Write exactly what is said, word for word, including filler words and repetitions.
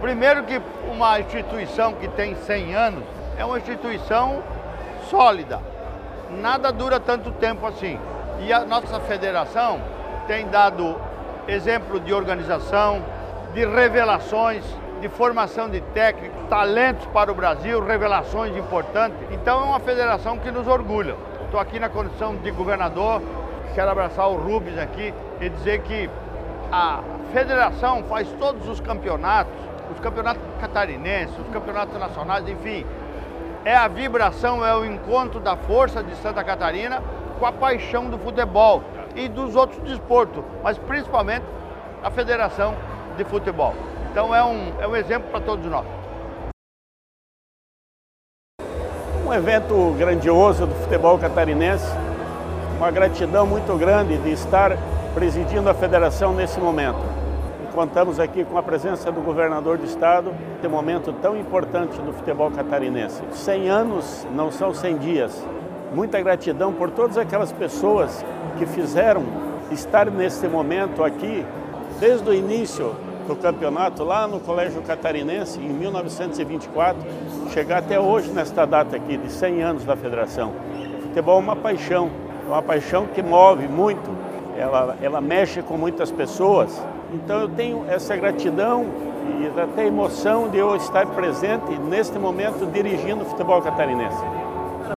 Primeiro que uma instituição que tem cem anos é uma instituição sólida. Nada dura tanto tempo assim. E a nossa federação tem dado exemplo de organização, de revelações, de formação de técnicos, talentos para o Brasil, revelações importantes. Então é uma federação que nos orgulha. Estou aqui na condição de governador, quero abraçar o Rubens aqui e dizer que a federação faz todos os campeonatos, os campeonatos catarinenses, os campeonatos nacionais, enfim. É a vibração, é o encontro da força de Santa Catarina com a paixão do futebol e dos outros desportos, mas principalmente a Federação de Futebol. Então é um, é um exemplo para todos nós. Um evento grandioso do futebol catarinense, uma gratidão muito grande de estar presidindo a federação nesse momento. E contamos aqui com a presença do governador do estado, nesse momento tão importante do futebol catarinense. cem anos não são cem dias. Muita gratidão por todas aquelas pessoas que fizeram estar nesse momento aqui, desde o início do campeonato lá no Colégio Catarinense, em mil novecentos e vinte e quatro, chegar até hoje nesta data aqui, de cem anos da federação. O futebol é uma paixão, é uma paixão que move muito, ela, ela mexe com muitas pessoas. Então eu tenho essa gratidão e até emoção de eu estar presente neste momento dirigindo o futebol catarinense.